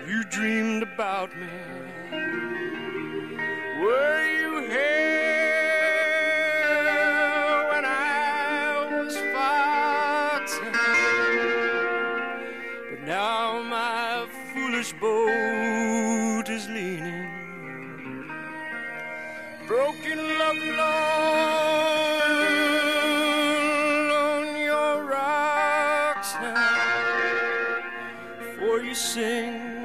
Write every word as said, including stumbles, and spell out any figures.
You dreamed about me. Were you here when I was fighting? But now my foolish boat is leaning. Broken love, Lord.